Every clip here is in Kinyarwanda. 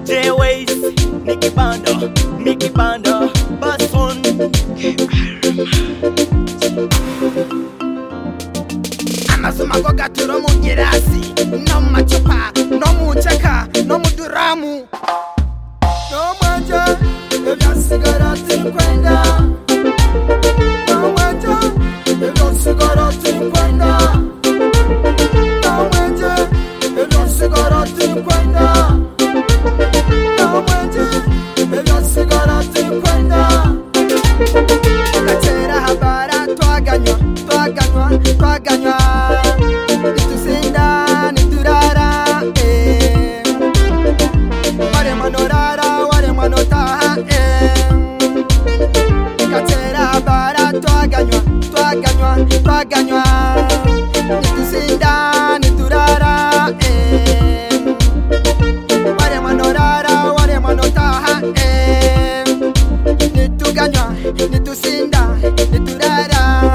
J-Ways, Nicky Bando, Basson. Amazuma go gaturo mu girasi, no mu macupa, no mu ncheka, no mu duramu. No manje, ebyasigara tinkwenda. No manje, ebyasigara tinkwenda. No manje, ebyasigara tinkwenda. No manje, ebyasigara tinkwenda. Gatera habara twaganywa. Nitusinda, niturara, ware manorara, ware manotaha, Katera bara, twaganywa, nitusinda, niturara, ware manorara, ware manotaha, nituganywa, nitusinda, niturara.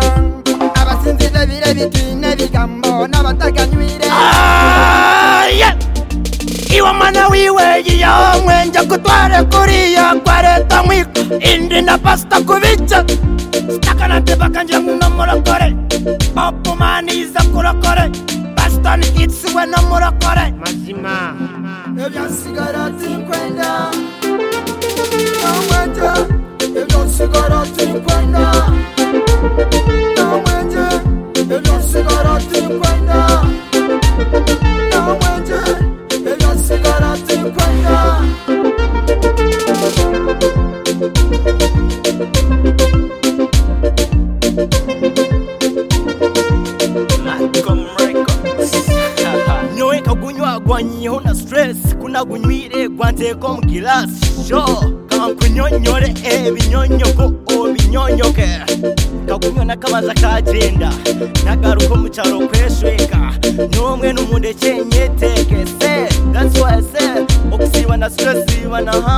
Iwa mana wiwe yiyo nja kutware kuriya kwareta mwiko indi na pasta kubica staka na tebaka nja no murokore Popo maniza kurokore pasta ni itsuwe no murokore mazima ebyasigara tinkwenda no manje ebyasigara tinkwenda no manje ebyasigara tinkwenda no manje ebyasigara tinkwenda nyoe kagunywa gwanyiho na stress kuna gunywire gwanteko mugilasi sho kankunyonyore ebinyonyoko obinyonyoke kagunywa nakabaza kagenda nagaruko mu cyaro kweshweka nomwe n'umundeke nyeteke se that's why I said okusiba na stress ibana